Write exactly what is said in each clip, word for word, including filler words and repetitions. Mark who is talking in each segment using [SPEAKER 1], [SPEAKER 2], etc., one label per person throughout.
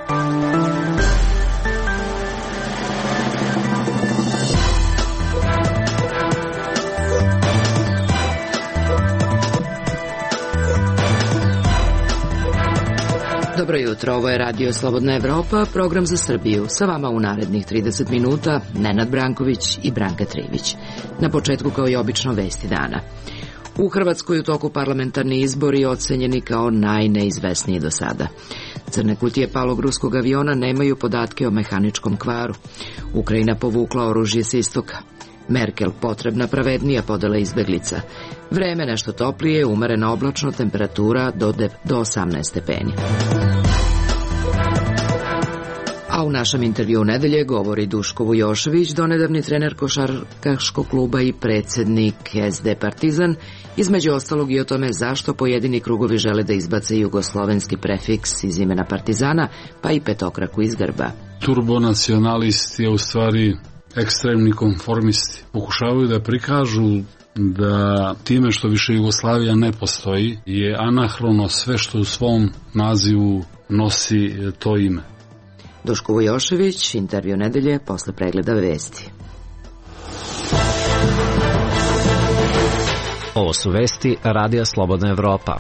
[SPEAKER 1] Dobro jutro, ovo je Radio Slobodna Evropa, program za Srbiju. Sa vama u narednih trideset minuta Nenad Branković i Branka Trivić. Na početku, kao i obično, vesti dana. U Hrvatskoj u toku parlamentarni izbori ocenjeni kao najneizvesniji do sada. Crne kutije palog ruskog aviona nemaju podatke o mehaničkom kvaru. Ukrajina povukla oružje s istoka. Merkel potrebna pravednija podela izbeglica. Vreme nešto toplije, umerena oblačno, temperatura do, do osamnaest stepeni. A u našem intervju nedelje govori Duško Vujošević, donedavni trener košarkaškog kluba i predsjednik es de Partizan, između ostalog i o tome zašto pojedini krugovi žele da izbace jugoslovenski prefiks iz imena Partizana, pa i petokraku iz grba.
[SPEAKER 2] Turbonacionalisti je u stvari ekstremni konformisti. Pokušavaju da prikažu da time što više Jugoslavija ne postoji je anahrono sve što u svom nazivu nosi to ime.
[SPEAKER 1] Duško Vujošević, intervju nedelje posle pregleda vesti.
[SPEAKER 3] Ovo su vesti Radija Slobodna Evropa.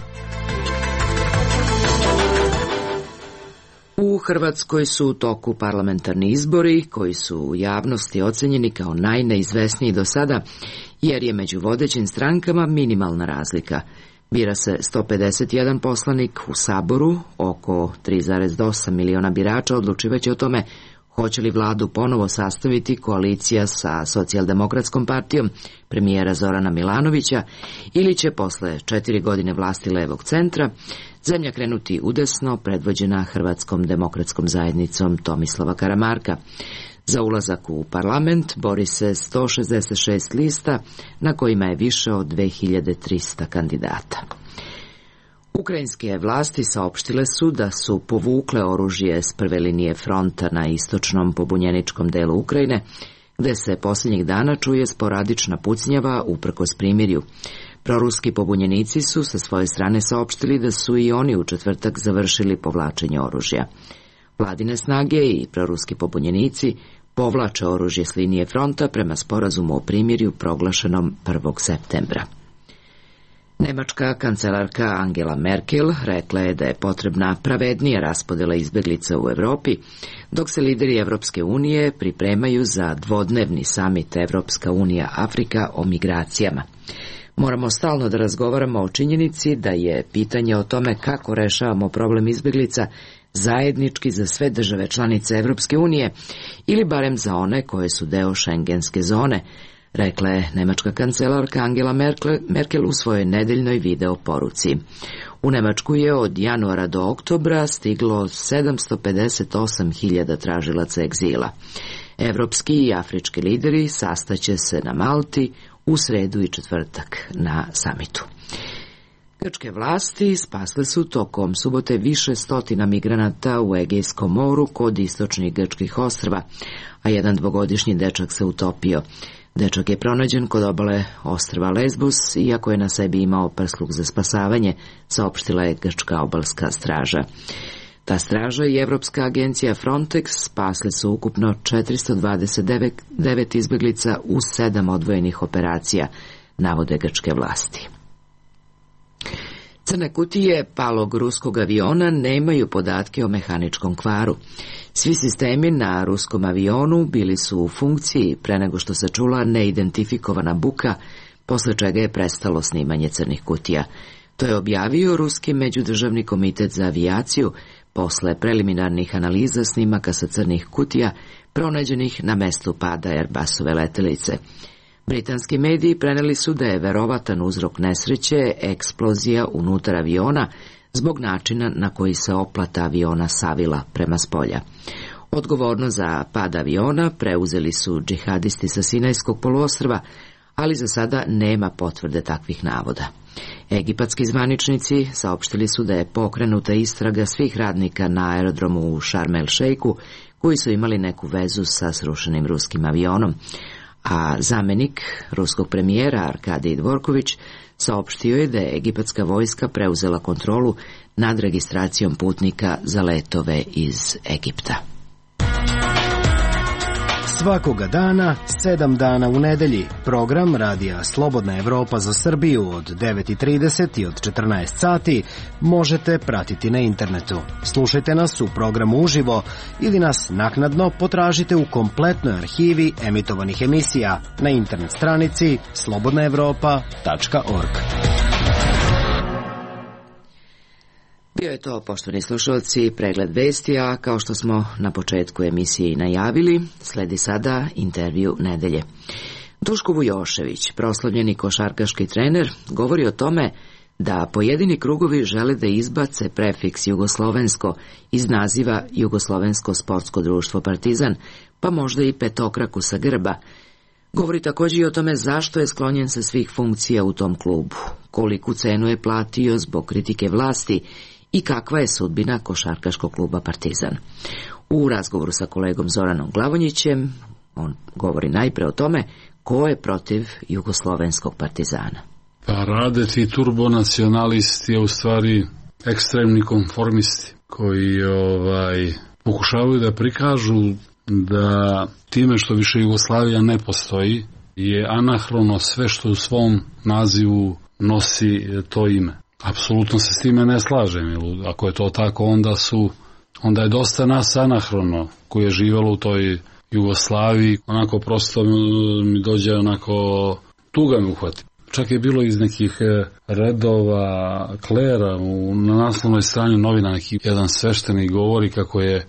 [SPEAKER 1] U Hrvatskoj su u toku parlamentarni izbori koji su u javnosti ocenjeni kao najneizvesniji do sada, jer je među vodećim strankama minimalna razlika. Bira se sto pedeset jedan poslanik u Saboru, oko tri zarez osam miliona birača odlučivaće o tome hoće li vladu ponovo sastaviti koalicija sa Socijaldemokratskom partijom premijera Zorana Milanovića ili će posle četiri godine vlasti levog centra zemlja krenuti udesno predvođena Hrvatskom demokratskom zajednicom Tomislava Karamarka. Za ulazak u parlament bori se sto šezdeset šest lista na kojima je više od dve hiljade trista kandidata. Ukrajinske vlasti saopštile su da su povukle oružje s prve linije fronta na istočnom pobunjeničkom delu Ukrajine, gde se posljednjih dana čuje sporadična pucnjava uprkos primirju. Proruski pobunjenici su sa svoje strane saopštili da su i oni u četvrtak završili povlačenje oružja. Vladine snage i proruski pobunjenici povlače oružje s linije fronta prema sporazumu o primirju proglašenom prvog septembra. Nemačka kancelarka Angela Merkel rekla je da je potrebna pravednija raspodela izbeglica u Evropi, dok se lideri Evropske unije pripremaju za dvodnevni samit Evropska unija Afrika o migracijama. Moramo stalno da razgovaramo o činjenici da je pitanje o tome kako rešavamo problem izbeglica zajednički za sve države članice Evropske unije ili barem za one koje su deo šengenske zone, rekla je nemačka kancelarka Angela Merkel, Merkel u svojoj nedeljnoj video poruci. U Nemačku je od januara do oktobra stiglo sedamsto pedeset osam hiljada tražilaca egzila. Evropski i afrički lideri sastaće se na Malti u sredu i četvrtak na samitu. Grčke vlasti spasle su tokom subote više stotina migranata u Egejskom moru kod istočnih grčkih ostrva, a jedan dvogodišnji dečak se utopio. Dečak je pronađen kod obale ostrva Lesbos, iako je na sebi imao prsluk za spasavanje, saopštila je grčka obalska straža. Ta straža i Evropska agencija Frontex spasli su ukupno četiristo dvadeset devet izbeglica u sedam odvojenih operacija, navode grčke vlasti. Crne kutije palog ruskog aviona nemaju podatke o mehaničkom kvaru. Svi sistemi na ruskom avionu bili su u funkciji pre nego što se čula neidentifikovana buka, posle čega je prestalo snimanje crnih kutija. To je objavio Ruski međudržavni komitet za avijaciju posle preliminarnih analiza snimaka sa crnih kutija pronađenih na mestu pada Airbusove letelice. Britanski mediji preneli su da je verovatan uzrok nesreće eksplozija unutar aviona zbog načina na koji se oplata aviona savila prema spolja. Odgovornost za pad aviona preuzeli su džihadisti sa Sinajskog poluostrva, ali za sada nema potvrde takvih navoda. Egipatski zvaničnici saopštili su da je pokrenuta istraga svih radnika na aerodromu u Šarm el Šejku koji su imali neku vezu sa srušenim ruskim avionom. a zamenik ruskog premijera Arkadij Dvorković saopštio je da je egipatska vojska preuzela kontrolu nad registracijom putnika za letove iz Egipta.
[SPEAKER 4] Svakoga dana, sedam dana u nedelji, program Radija Slobodna Evropa za Srbiju od devet i trideset i od četrnaest sati možete pratiti na internetu. Slušajte nas u programu uživo ili nas naknadno potražite u kompletnoj arhivi emitovanih emisija na internet stranici slobodna evropa tačka org.
[SPEAKER 1] Bio je to, poštovani slušalci, pregled vesti, a kao što smo na početku emisije najavili, sledi sada intervju nedelje. Duško Vujošević, proslavljeni košarkaški trener, govori o tome da pojedini krugovi žele da izbace prefiks jugoslovensko iz naziva Jugoslovensko sportsko društvo Partizan, pa možda i petokraku sa grba. Govori također i o tome zašto je sklonjen sa svih funkcija u tom klubu, koliku cenu je platio zbog kritike vlasti i kakva je sudbina košarkaškog kluba Partizan. U razgovoru sa kolegom Zoranom Glavonjićem on govori najpre o tome ko je protiv jugoslovenskog Partizana.
[SPEAKER 2] Pa rade ti turbonacionalisti, a u stvari ekstremni konformisti koji ovaj, pokušavaju da prikažu da time što više Jugoslavija ne postoji je anahrono sve što u svom nazivu nosi to ime. Apsolutno se s time ne slažem, jer ako je to tako, onda su onda je dosta nas anahrono koji je živjelo u toj Jugoslaviji, onako prosto mi dođe onako tuga mi uhvati. Čak je bilo iz nekih redova klera u, na naslovnoj strani novina neki jedan sveštenik govori kako je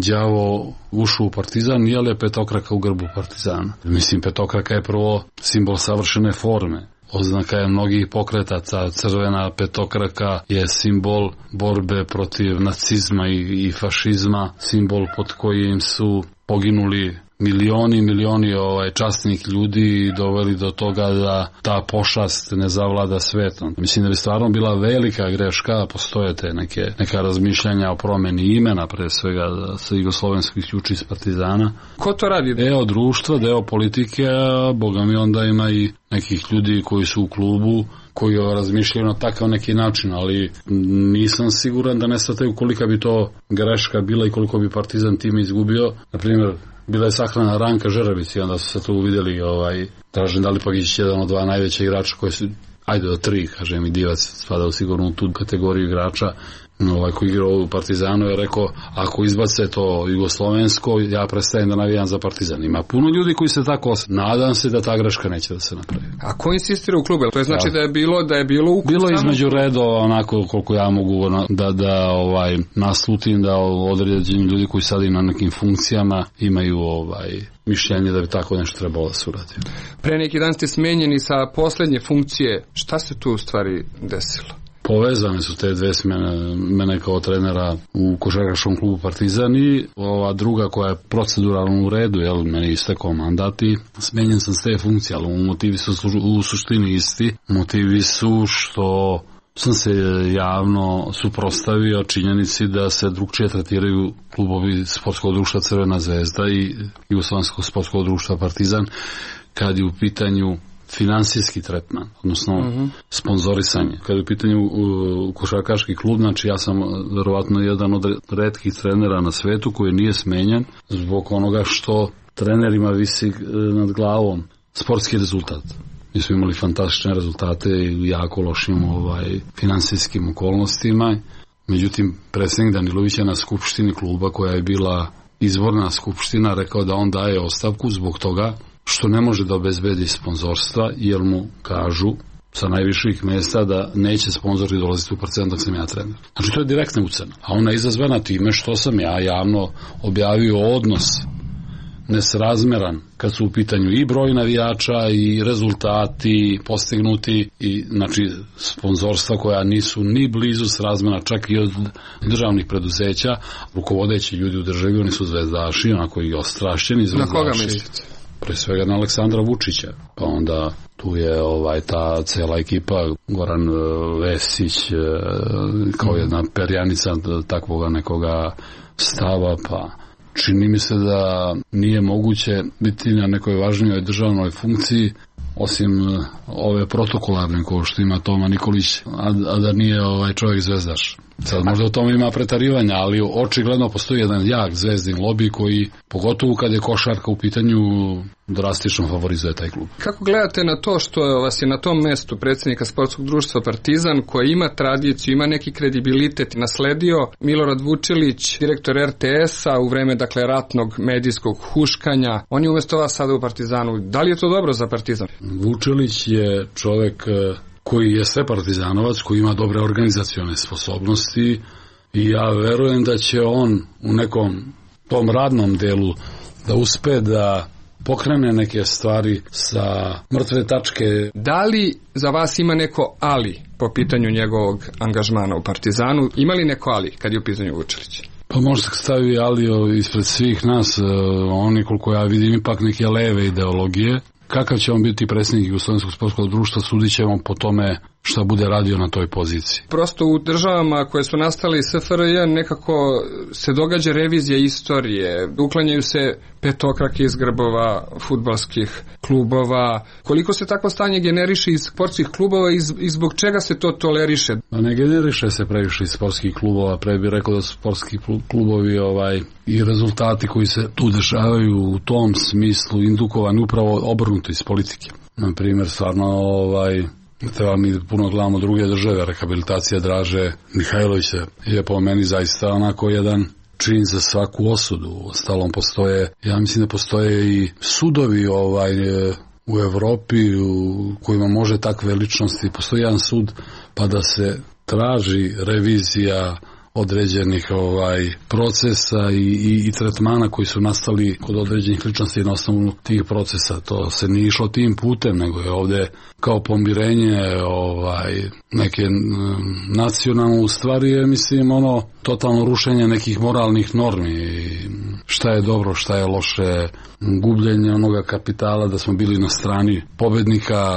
[SPEAKER 2] đavo ušao u Partizan, je li je petokraka u grbu Partizana. Mislim, petokraka je prvo simbol savršene forme. Oznaka je mnogih pokretaca, crvena petokraka je simbol borbe protiv nacizma i, i fašizma, simbol pod kojim su poginuli milioni i milioni ovaj, časnih ljudi i doveli do toga da ta pošast ne zavlada svetom. Mislim da bi stvarno bila velika greška, postoje te neke, neka razmišljanja o promeni imena, pre svega da se jugoslovensko isključi iz Partizana.
[SPEAKER 5] Ko to radi?
[SPEAKER 2] Deo društva, deo politike, a boga mi onda ima i nekih ljudi koji su u klubu, koji razmišljaju na takav neki način, ali nisam siguran da ne shvataju kolika bi to greška bila i koliko bi Partizan time izgubio. Na primjer, bila je sahrana Ranka Žerabić i onda su se tu vidjeli ovaj, Dražen Dalipagić, jedan od dva najveća igrača koji su, ajde do tri, kažem i Divac spada u sigurno u tu kategoriju igrača, ovaj, koji igrao u Partizanu je rekao, ako izbace to jugoslovensko, ja prestajem da navijam za Partizan. Ima puno ljudi koji se tako osjećaju. Nadam se da ta greška neće da se napravi.
[SPEAKER 5] A ko insistira u klubu? To je znači da, da je bilo da je bilo u
[SPEAKER 2] Bilo je između redova, onako koliko ja mogu da, da ovaj, naslutim da određeni ljudi koji sad na nekim funkcijama imaju ovaj, mišljenje da bi tako nešto trebalo da se uradi.
[SPEAKER 5] Pre neki dan ste smenjeni sa poslednje funkcije. Šta se tu u stvari desilo?
[SPEAKER 2] Povezane su te dve smene, mene kao trenera u košarkaškom klubu Partizan i ova druga koja je proceduralno u redu, jel, meni istekao mandat i smenjen sam s te funkcije, ali motivi su u suštini isti. Motivi su što sam se javno suprotstavio činjenici da se drugčije tretiraju klubovi sportskog društva Crvena zvezda i Jugoslovenskog sportskog društva Partizan kad je u pitanju finansijski tretman, odnosno uh-huh. sponzorisanje. Kad je u pitanju uh, košarkaški klub, znači ja sam verovatno jedan od retkih trenera na svetu koji nije smenjen zbog onoga što trenerima visi uh, nad glavom sportski rezultat. Mi smo imali fantastične rezultate i jako lošim ovaj, finansijskim okolnostima. Međutim, predsjednik Danilović je na skupštini kluba, koja je bila izvorna skupština, rekao da on daje ostavku zbog toga što ne može da obezbedi sponzorstva, jer mu kažu sa najviših mjesta da neće sponzori dolaziti u Partizan dok sam ja trener. Znači to je direktna ucena. A ona je izazvana time što sam ja javno objavio odnos nesrazmeran kad su u pitanju i broj navijača i rezultati postignuti i znači sponzorstva koja nisu ni blizu srazmjerna čak i od državnih preduzeća. Rukovodeći ljudi u državi, oni su zvezdaši, onako i ostrašćeni zvezdaši.
[SPEAKER 5] Na koga mislite?
[SPEAKER 2] Pre svega na Aleksandra Vučića, pa onda tu je ovaj ta cela ekipa, Goran Vesić kao jedna perjanica takvoga nekoga stava, pa čini mi se da nije moguće biti na nekoj važnijoj državnoj funkciji osim ove protokolarne kao što ima Toma Nikolić, a, a da nije ovaj čovjek zvezdaš. Sad možda u tome ima pretarivanja, ali očigledno postoji jedan jak zvezdin lobby koji, pogotovo kad je košarka u pitanju, drastično favorizuje taj klub.
[SPEAKER 5] Kako gledate na to što vas je na tom mestu predsjednika sportskog društva Partizan, koji ima tradiciju, ima neki kredibilitet, nasledio Milorad Vučilić, direktor er te es-a u vreme dakle ratnog medijskog huškanja? On je umjesto vas sada u Partizanu. Da li je to dobro za Partizan?
[SPEAKER 2] Vučilić je čovjek koji je sve partizanovac, koji ima dobre organizacione sposobnosti i ja verujem da će on u nekom tom radnom delu da uspe da pokrene neke stvari sa mrtve tačke.
[SPEAKER 5] Da li za vas ima neko ali po pitanju njegovog angažmana u Partizanu? Ima li neko ali kad je u pitanju Vučilić?
[SPEAKER 2] Pa možda stavi ali ispred svih nas, oni koliko ja vidim ipak neke leve ideologije. Kakav će on biti predsjednik Jugoslovenskog sportskog društva, sudit ćemo po tome šta bude radio na toj poziciji.
[SPEAKER 5] Prosto u državama koje su nastale iz es ef er je nekako se događa revizija istorije, uklanjaju se petokrake iz grbova fudbalskih klubova. Koliko se takvo stanje generiše iz sportskih klubova i, i zbog čega se to toleriše?
[SPEAKER 2] Pa ne generiše se previše iz sportskih klubova, pre bih rekao da su sportski klubovi ovaj, i rezultati koji se tu dešavaju u tom smislu indukovani upravo obrnuto iz politike. Na primjer, stvarno ovaj, treba mi puno gledamo druge države, rehabilitacija Draže Mihajlovića je po meni zaista onako jedan čin za svaku osudu. Ostalom postoje, ja mislim da postoje i sudovi ovaj, u Evropi u kojima može takve ličnosti, postoji jedan sud pa da se traži revizija određenih ovaj procesa i, i, i tretmana koji su nastali kod određenih ličnosti na osnovu tih procesa. To se nije išlo tim putem, nego je ovdje kao pomirenje ovaj, neke nacionalne u stvari je, mislim, ono, totalno rušenje nekih moralnih normi. Šta je dobro, šta je loše, gubljenje onoga kapitala, da smo bili na strani pobednika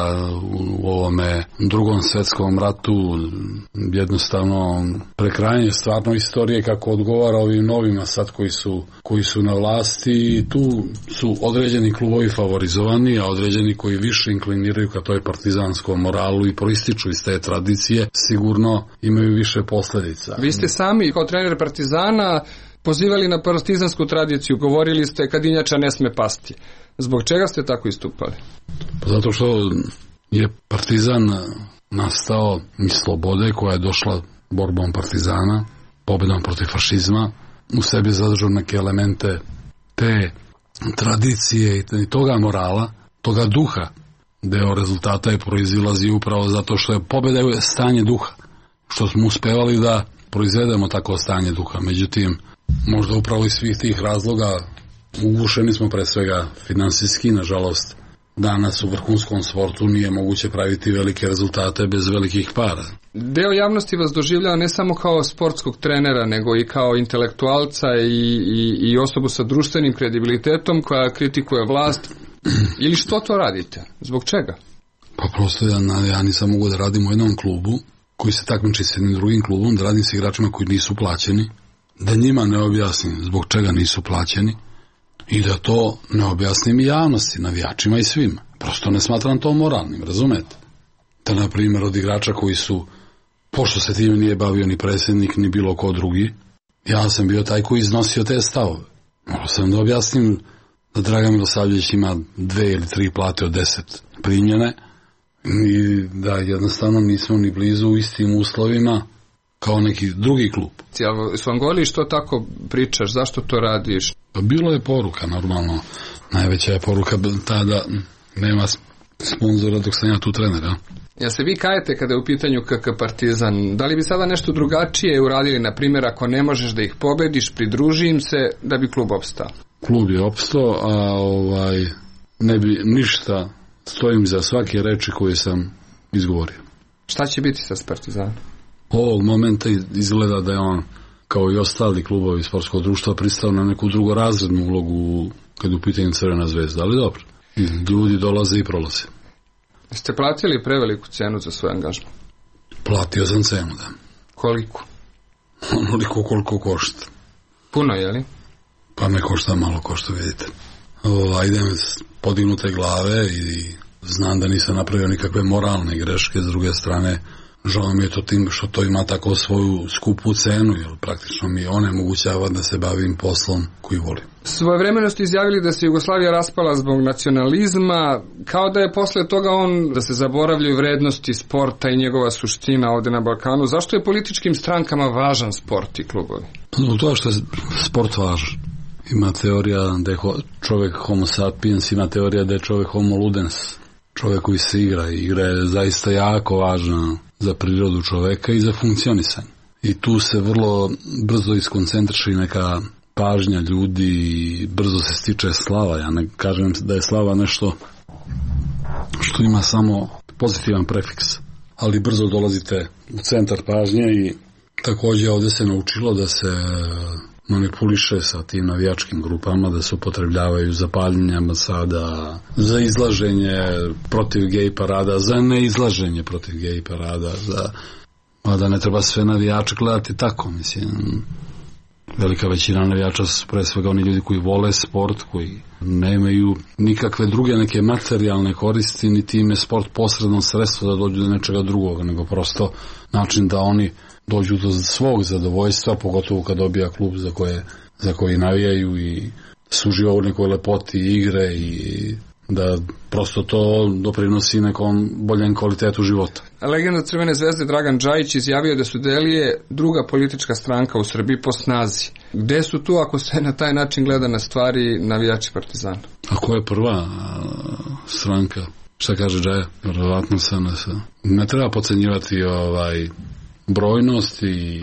[SPEAKER 2] u ovome drugom svjetskom ratu, jednostavno prekrajanje stvarno istorije kako odgovara ovim novima sad koji su, koji su na vlasti i tu su određeni klubovi favorizovani, a određeni koji više inkliniraju ka toj partizanskom moralu i proističu iz te tradicije, sigurno imaju više posljedica.
[SPEAKER 5] Vi ste sami kao trener Partizana pozivali na partizansku tradiciju, govorili ste Kadinjača ne sme pasti. Zbog čega ste tako istupali?
[SPEAKER 2] Pa zato što je Partizan nastao iz slobode koja je došla borbom Partizana, pobjedom protiv fašizma, u sebi zadržao neke elemente te tradicije i toga morala, toga duha. Deo rezultata je proizilazi upravo zato što je pobjeda je stanje duha, što smo uspevali da proizvedemo tako stanje duha. Međutim, možda upravo iz svih tih razloga ugušeni smo pre svega finansijski, nažalost. Danas u vrhunskom sportu nije moguće praviti velike rezultate bez velikih para.
[SPEAKER 5] Deo javnosti vas doživljava ne samo kao sportskog trenera, nego i kao intelektualca i, i, i osobu sa društvenim kredibilitetom koja kritikuje vlast. Ili što to radite? Zbog čega?
[SPEAKER 2] Pa prosto ja, ja nisam mogu da radim u jednom klubu koji se takmiči s jednim drugim klubom, da radim s igračima koji nisu plaćeni, da njima ne objasnim zbog čega nisu plaćeni i da to ne objasnim i javnosti, navijačima i svima. Prosto ne smatram to moralnim, razumete? Da, na primjer, od igrača koji su, pošto se tim nije bavio ni predsjednik, ni bilo ko drugi, ja sam bio taj koji iznosio te stavove. Morao sam da objasnim da Dragan Milosavljević ima dve ili tri plate od deset primljene i da jednostavno nismo ni blizu u istim uslovima kao neki drugi klub.
[SPEAKER 5] Su vam govorili što tako pričaš, zašto to radiš?
[SPEAKER 2] Pa bilo je poruka, normalno. Najveća je poruka ta da nema sponzora dok sam ja tu trener, ja?
[SPEAKER 5] Ja se vi kajete kada je u pitanju K K Partizan. Da li bi sada nešto drugačije uradili, na primjer, ako ne možeš da ih pobediš, pridruži im se da bi klub opstao?
[SPEAKER 2] Klub je opstao, a ovaj ne bi ništa, stojim za svake reči koje sam izgovorio.
[SPEAKER 5] Šta će biti sa Partizanom?
[SPEAKER 2] Ovog momenta izgleda da je on, kao i ostali klubovi sportskog društva, pristao na neku drugorazrednu ulogu kad je u pitanju Crvena zvezda, ali dobro. Ljudi dolaze i prolaze.
[SPEAKER 5] Ste platili preveliku cenu za svoj angažman?
[SPEAKER 2] Platio sam cenu, da.
[SPEAKER 5] Koliko?
[SPEAKER 2] Onoliko koliko košta.
[SPEAKER 5] Puno, je li?
[SPEAKER 2] Pa me košta malo, ko što vidite. O, idem podignute glave i znam da nisam napravio nikakve moralne greške, s druge strane žao mi je to tim što to ima tako svoju skupu cenu, jer praktično mi onemogućava da se bavim poslom koji volim.
[SPEAKER 5] Svojevremeno ste izjavili da se Jugoslavija raspala zbog nacionalizma, kao da je posle toga on, da se zaboravljaju vrednosti sporta i njegova suština ovde na Balkanu. Zašto je političkim strankama važan sport i klubovi?
[SPEAKER 2] Zbog toga što je sport važan. Ima teorija da je čovjek homo sapiens, ima teorija da je čovjek homo ludens. Čovjek koji se igra i igra je zaista jako važna za prirodu čoveka i za funkcionisanje. I tu se vrlo brzo iskoncentriše neka pažnja ljudi i brzo se stiče slava. Ja ne kažem da je slava nešto što ima samo pozitivan prefiks, ali brzo dolazite u centar pažnje i također ovdje se naučilo da se manipuliše sa tim navijačkim grupama, da se upotrebljavaju za paljenje ambasada, za izlaženje protiv gej parada, za neizlaženje protiv gej parada, za... a da ne treba sve navijače gledati tako, mislim. Velika većina navijača su pre svega oni ljudi koji vole sport, koji nemaju nikakve druge neke materijalne koristi, ni time sport posredno sredstvo da dođu do nečega drugog, nego prosto način da oni dođu do svog zadovoljstva, pogotovo kad dobija klub za koje za koji navijaju i suživa u nekoj lepoti igre i da prosto to doprinosi nekom boljem kvalitetu života.
[SPEAKER 5] Legenda Crvene zvezde Dragan Džajić izjavio da su Delije druga politička stranka u Srbiji po snazi. Gde su tu, ako se na taj način gleda na stvari, navijači Partizana?
[SPEAKER 2] A ko je prva stranka? Šta kaže Džaja? Vjerovatno se ne se. Ne treba podcenjivati ovaj brojnost i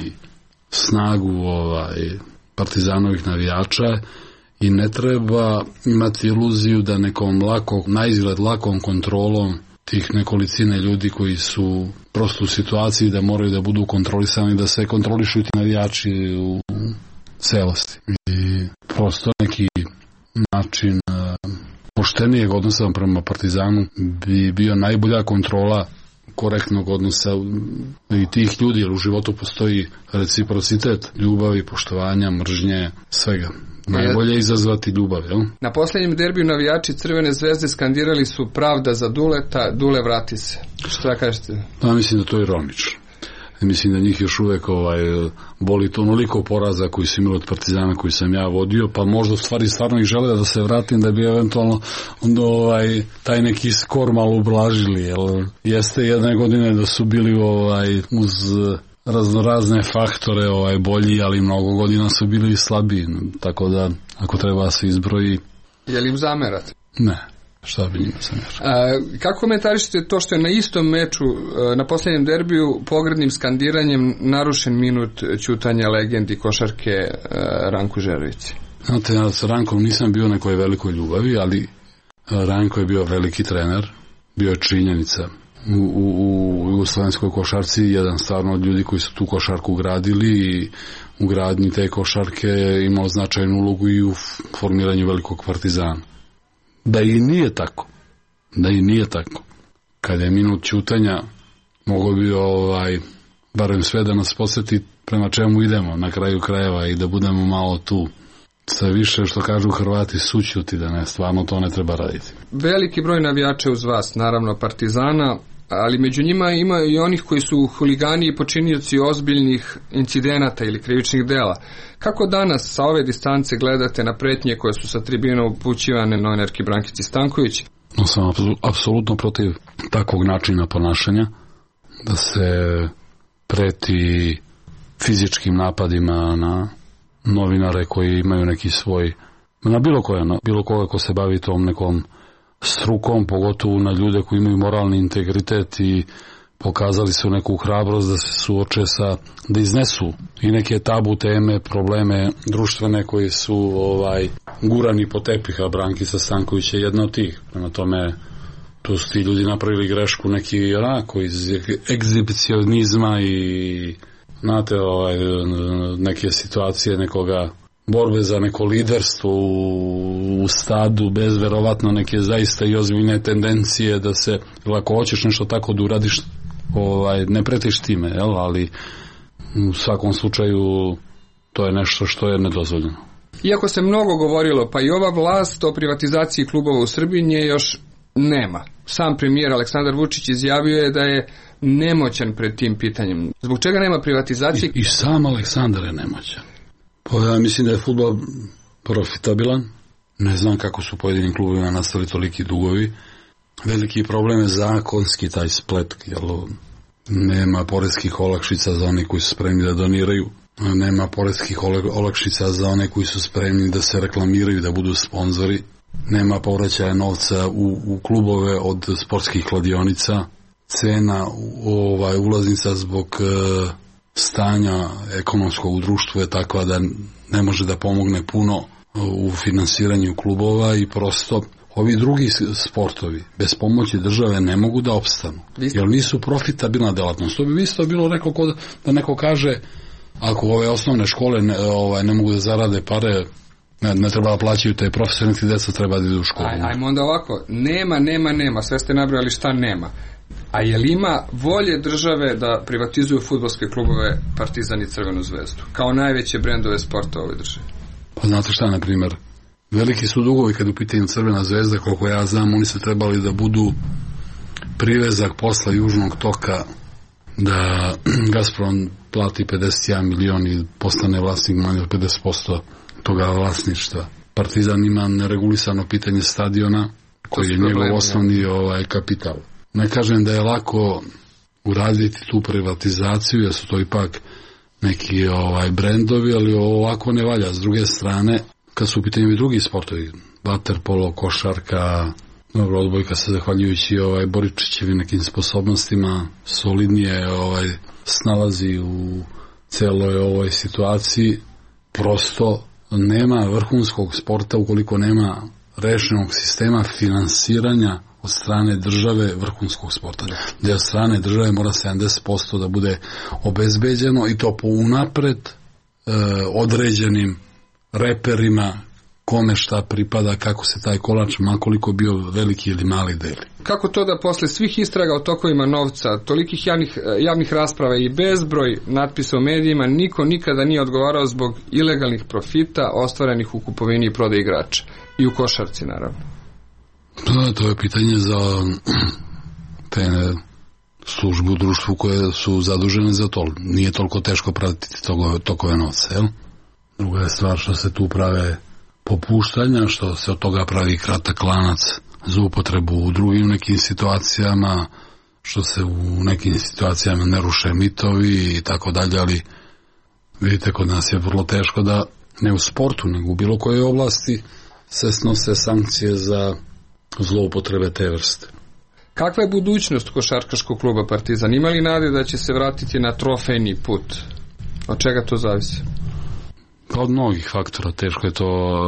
[SPEAKER 2] snagu ovaj Partizanovih navijača i ne treba imati iluziju da nekom lako, naizgled lakom kontrolom tih nekolicine ljudi koji su prosto u situaciji da moraju da budu kontrolisani, da se kontrolišu ti navijači u celosti. I prosto neki način poštenijeg odnosa prema Partizanu bi bio najbolja kontrola korektnog odnosa i tih ljudi, jer u životu postoji reciprocitet ljubavi, poštovanja, mržnje, svega. Najbolje je izazvati ljubav, jel?
[SPEAKER 5] Na posljednjem derbiju navijači Crvene zvezde skandirali su pravda za Duleta, Dule vrati se. Šta kažete?
[SPEAKER 2] Pa mislim da to je ironično. Mislim da njih još uvek ovaj, boli to onoliko poraza koji su imali od Partizana koji sam ja vodio, pa možda u stvari stvarno ih žele da se vratim da bi eventualno onda, ovaj, taj neki skor malo ublažili. Jel? Jeste jedne godine da su bili ovaj, uz raznorazne faktore ovaj, bolji, ali mnogo godina su bili slabiji, tako da ako treba se izbroji...
[SPEAKER 5] Je li im zamerate?
[SPEAKER 2] Ne. Šta bi njima zamjerao?
[SPEAKER 5] Kako komentarišete to što je na istom meču, na posljednjem derbiju, pogrdnim skandiranjem narušen minut ćutanja legendi košarke Ranku Žerovici?
[SPEAKER 2] Znate, ja s Rankom nisam bio nekoj velikoj ljubavi, ali Ranko je bio veliki trener, bio je činjenica u, u, u jugoslovenskoj košarci, jedan stvarno od ljudi koji su tu košarku gradili i u gradnji te košarke imao značajnu ulogu i u formiranju velikog Partizana. Da i nije tako, da i nije tako. Kada je minut ćutanja, mogo bi ovaj, barem sve da nas podsjeti prema čemu idemo na kraju krajeva i da budemo malo tu. Sve više što kažu Hrvati sućuti, da ne, stvarno to ne treba raditi.
[SPEAKER 5] Veliki broj navijača uz vas, naravno Partizana, ali među njima ima i onih koji su huligani i počinioci ozbiljnih incidenata ili krivičnih dela. Kako danas sa ove distance gledate na pretnje koje su sa tribina upućivane novinarki Brankici Stanković?
[SPEAKER 2] No, sam apsolutno protiv takvog načina ponašanja, da se preti fizičkim napadima na novinare koji imaju neki svoj, na bilo koja, na bilo koga ko se bavi tom nekom strukom, pogotovo na ljude koji imaju moralni integritet i pokazali su neku hrabrost da se suoče sa, da iznesu i neke tabu teme, probleme društvene koji su ovaj gurani po tepiha. Brankica Stanković je jedna od tih. Prema tome, tu su ti ljudi napravili grešku neki onako iz egzibicionizma i znate, ovaj, neke situacije nekoga borbe za neko liderstvo u, u stadu, bez verovatno neke zaista i ozbiljne tendencije da se, ako hoćeš nešto tako da uradiš, ovaj, ne pretiš time, jel? Ali u svakom slučaju to je nešto što je nedozvoljeno.
[SPEAKER 5] Iako se mnogo govorilo, pa i ova vlast o privatizaciji klubova u Srbiji nje još nema. Sam premijer Aleksandar Vučić izjavio je da je nemoćan pred tim pitanjem. Zbog čega nema privatizacije?
[SPEAKER 2] I, i sam Aleksandar je nemoćan. Pa ja mislim da je fudbal profitabilan. Ne znam kako su pojedinim klubovima nastali toliki dugovi. Veliki problem je zakonski taj splet, jer nema poreskih olakšica za one koji su spremni da doniraju. Nema poreskih olakšica za one koji su spremni da se reklamiraju, da budu sponzori. Nema povraćaja novca u, u klubove od sportskih kladionica. Cena ovaj, ulaznica zbog e, stanja ekonomskog u društvu je takva da ne može da pomogne puno u finansiranju klubova i prosto ovi drugi sportovi bez pomoći države ne mogu da opstanu. Jer nisu profitabilna delatnost. To bi isto bilo neko kod, da neko kaže ako ove osnovne škole ne, ovaj, ne mogu da zarade pare, ne, ne treba da plaćaju te profesore, niti deca treba da idu u školu.
[SPEAKER 5] Aj, ajmo onda ovako, nema, nema, nema, sve ste nabrali šta nema. A je li ima volje države da privatizuju fudbalske klubove Partizan i Crvenu zvezdu, kao najveće brendove sporta u ovoj državi?
[SPEAKER 2] Pa znate šta, na primjer, veliki su dugovi kad u pitanju Crvena zvezda, koliko ja znam, oni su trebali da budu privezak posla Južnog toka, da Gazprom plati pedeset jedan milion i postane vlasnik manje od pedeset posto toga vlasništva. Partizan ima neregulisano pitanje stadiona, koji je njegov osnovni ovaj, kapital. Ne kažem da je lako uraditi tu privatizaciju, jer su to ipak neki ovaj, brendovi, ali ovako ne valja. S druge strane, kad su u pitanju i drugi sportovi, vaterpolo, košarka, dobro, odbojka se zahvaljujući ovaj, Boričićevim nekim sposobnostima solidnije ovaj, snalazi u celoj ovoj situaciji. Prosto nema vrhunskog sporta ukoliko nema rešenog sistema finansiranja od strane države vrhunskog sporta. Gdje od strane države mora sedamdeset posto da bude obezbeđeno i to po unapred e, određenim reperima kome šta pripada, kako se taj kolač, makoliko bio veliki ili mali, deli.
[SPEAKER 5] Kako to da posle svih istraga o tokovima novca, tolikih javnih, javnih rasprava i bezbroj natpisa u medijima, niko nikada nije odgovarao zbog ilegalnih profita ostvarenih u kupovini i prodaji igrača? I u košarci, naravno.
[SPEAKER 2] Da, to je pitanje za te službu u društvu koje su zadužene za to. Nije toliko teško pratiti tokove, tokove novca, jel? Druga je stvar što se tu prave popuštanja, što se od toga pravi kratak lanac za upotrebu u drugim nekim situacijama, što se u nekim situacijama ne ruše mitovi i tako dalje, ali vidite, kod nas je vrlo teško da ne u sportu, nego u bilo kojoj oblasti se snose sankcije za zloupotrebe te vrste.
[SPEAKER 5] Kakva je budućnost košarkaškog kluba Partizan? Ima li nade da će se vratiti na trofejni put? Od čega to zavisi?
[SPEAKER 2] Od mnogih faktora, teško je to.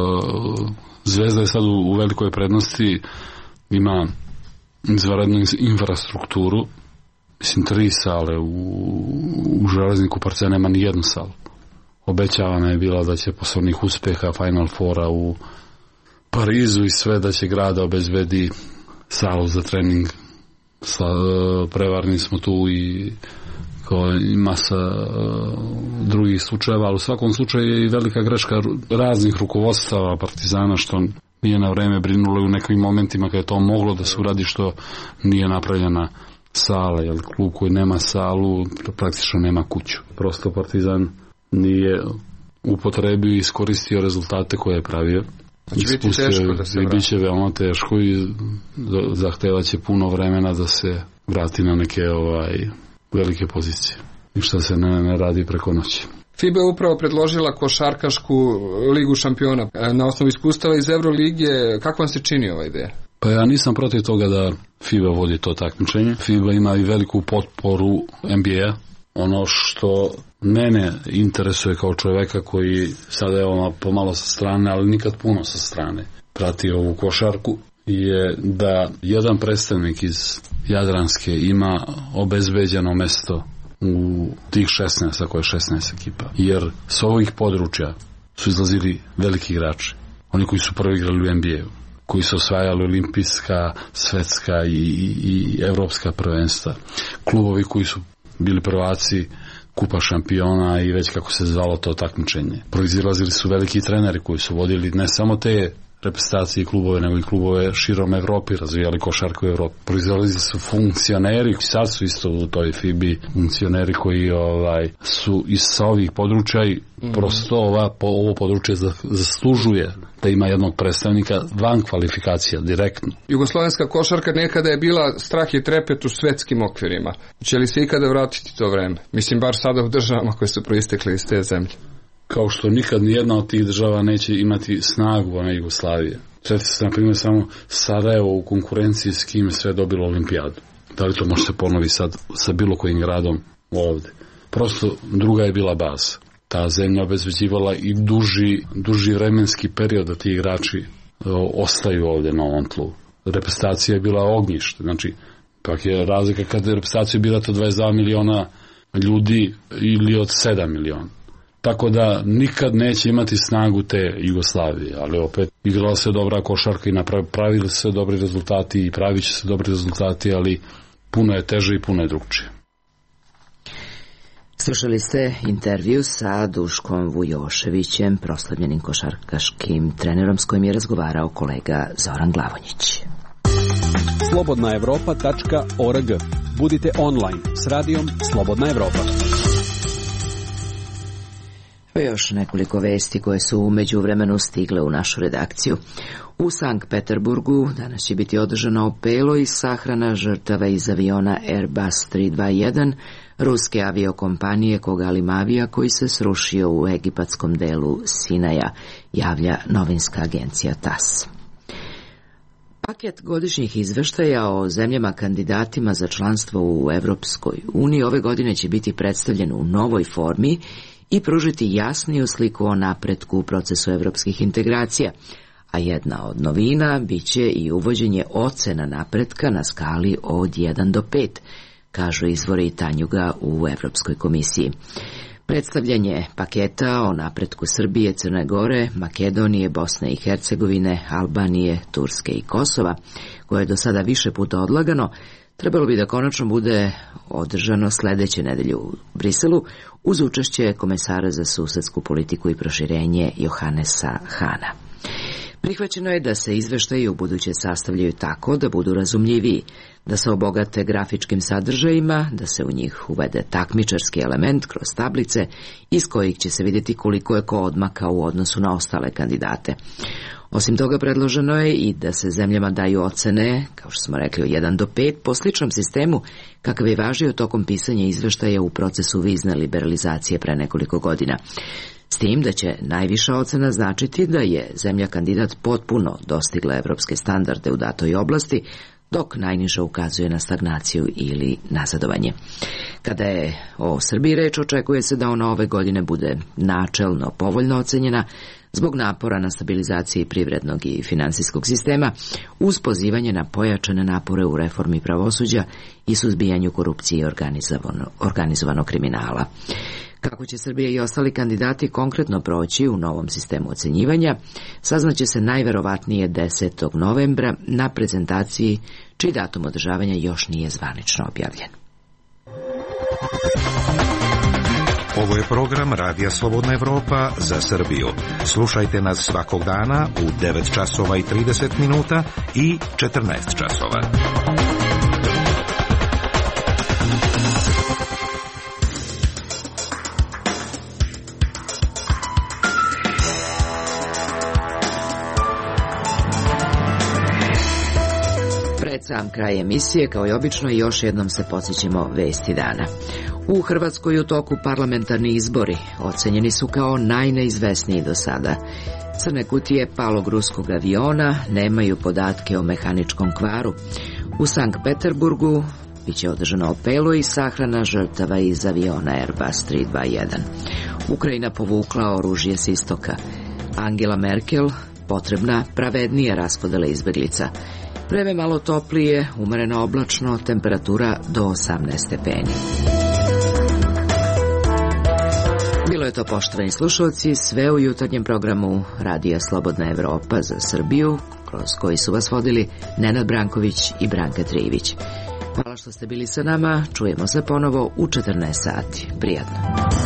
[SPEAKER 2] Zvezda je sad u velikoj prednosti, ima izvanrednu infrastrukturu, mislim tri sale, u, u Železniku Partizan nema ni jednu salu. Obećavana je bila da će posle onih uspeha Final Fora u Parizu i sve da će grada obezbedi salu za trening. Sa, prevarni smo tu i kao i masa uh, drugih slučajeva, ali u svakom slučaju je i velika greška raznih rukovodstava Partizana što nije na vreme brinulo u nekim momentima kada je to moglo da se uradi, što nije napravljena sala, jer klub koji nema salu praktično nema kuću. Prosto Partizan nije upotrebio i iskoristio rezultate koje je pravio.
[SPEAKER 5] Će biti teško da se
[SPEAKER 2] vrati. Biće veoma teško i zahtevaće puno vremena da se vrati na neke ovaj velike pozicije. Ništa se ne, ne radi preko noći.
[SPEAKER 5] FIBA je upravo predložila košarkašku ligu šampiona na osnovu iskustava iz Evrolige. Kako vam se čini ova ideja?
[SPEAKER 2] Pa ja nisam protiv toga da FIBA vodi to takmičenje. FIBA ima i veliku potporu N B A. Ono što mene interesuje kao čoveka koji sada je ono pomalo sa strane, ali nikad puno sa strane, prati ovu košarku, je da jedan predstavnik iz Jadranske ima obezbeđeno mesto u tih šesnaest, ako je šesnaest ekipa. Jer s ovih područja su izlazili veliki igrači. Oni koji su prvi igrali u N B A-u, koji su osvajali olimpijska, svetska i, i, i evropska prvenstva. Klubovi koji su bili prvaci Kupa šampiona i već kako se zvalo to takmičenje. Proizilazili su veliki treneri koji su vodili ne samo te reprezentacije i klubove, nego i klubove širom Evropi, razvijali košarku u Evropi. Proizilazili su funkcioneri, sad su isto u toj F I B I funkcioneri koji ovaj, su iz ovih područja i mm. prosto ova, po, ovo područje zaslužuje da ima jednog predstavnika van kvalifikacija, direktno.
[SPEAKER 5] Jugoslovenska košarka nekada je bila strah i trepet u svetskim okvirima. Će li se ikada vratiti to vreme? Mislim, bar sada u državama koje su proistekle iz te zemlje.
[SPEAKER 2] Kao što nikad nijedna od tih država neće imati snagu one Jugoslavije. Sjetite se, na primjer, samo Sarajevo u konkurenciji s kim sve dobilo olimpijadu. Da li to može se ponovi sad sa bilo kojim gradom ovde? Prosto druga je bila baza. Ta zemlja obezbeđivala i duži, duži vremenski period da ti igrači o, ostaju ovde na ovom tlu. Reprezentacija je bila ognjište. Znači, pak je razlika kad je reprezentacija bila to dvadeset dva miliona ljudi ili od sedam miliona. Tako da nikad neće imati snagu te Jugoslavije, ali opet igrala se dobra košarka i napravili se dobri rezultati i pravit će se dobri rezultati, ali puno je teže i puno je drugčije.
[SPEAKER 1] Slušali ste intervju sa Duškom Vujoševićem, proslavljenim košarkaškim trenerom s kojim je razgovarao kolega Zoran Glavonjić.
[SPEAKER 6] slobodna evropa tačka org. Budite online s radijom Slobodna Evropa.
[SPEAKER 1] Još nekoliko vesti koje su u međuvremenu stigle u našu redakciju. U Sankt Peterburgu danas će biti održano opelo i sahrana žrtava iz aviona Airbus tri dva jedan ruske aviokompanije Kogalimavija koji se srušio u egipatskom delu Sinaja, javlja novinska agencija T A S. Paket godišnjih izveštaja o zemljama kandidatima za članstvo u Evropskoj uniji ove godine će biti predstavljen u novoj formi i pružiti jasniju sliku o napretku u procesu evropskih integracija, a jedna od novina biće i uvođenje ocena napretka na skali od jedan do pet, kažu izvori Tanjuga u Evropskoj komisiji. Predstavljanje paketa o napretku Srbije, Crne Gore, Makedonije, Bosne i Hercegovine, Albanije, Turske i Kosova, koje je do sada više puta odlagano, trebalo bi da konačno bude održano sledeće nedelje u Briselu uz učešće komesara za susedsku politiku i proširenje Johannesa Hana. Prihvaćeno je da se izveštaji u buduće sastavljaju tako da budu razumljiviji, da se obogate grafičkim sadržajima, da se u njih uvede takmičarski element kroz tablice iz kojih će se vidjeti koliko je ko odmaka u odnosu na ostale kandidate. Osim toga, predloženo je i da se zemljama daju ocene, kao što smo rekli, od jedan do pet, po sličnom sistemu kakav je važio tokom pisanja izveštaja u procesu vizne liberalizacije pre nekoliko godina. S tim da će najviša ocena značiti da je zemlja kandidat potpuno dostigla evropske standarde u datoj oblasti, dok najniža ukazuje na stagnaciju ili nazadovanje. Kada je o Srbiji reč, očekuje se da ona ove godine bude načelno povoljno ocenjena zbog napora na stabilizaciji privrednog i finansijskog sistema, uz pozivanje na pojačane napore u reformi pravosuđa i suzbijanju korupcije i organizovano, organizovanog kriminala. Kako će Srbija i ostali kandidati konkretno proći u novom sistemu ocenjivanja, saznaće se najverovatnije desetog novembra na prezentaciji čiji datum održavanja još nije zvanično objavljen.
[SPEAKER 7] Ovo je program Radija Slobodna Evropa za Srbiju. Slušajte nas svakog dana u devet časova i trideset minuta i četrnaest časova.
[SPEAKER 1] Pred sam kraj emisije, kao i obično, još jednom se podsjećamo vesti dana. U Hrvatskoj u toku parlamentarni izbori ocenjeni su kao najneizvesniji do sada. Crne kutije palog ruskog aviona nemaju podatke o mehaničkom kvaru. U Sankt Peterburgu biće održano opelo i sahrana žrtava iz aviona Airbus tri dva jedan. Ukrajina povukla oružje s istoka. Angela Merkel potrebna pravednija raspodela izbeglica. Vreme malo toplije, umereno oblačno, temperatura do osamnaest stepeni. Bilo je to, poštovani slušalci, sve u jutarnjem programu Radija Slobodna Evropa za Srbiju, kroz koji su vas vodili Nenad Branković i Branka Trivić. Hvala što ste bili sa nama, čujemo se ponovo u četrnaest sati. Prijatno.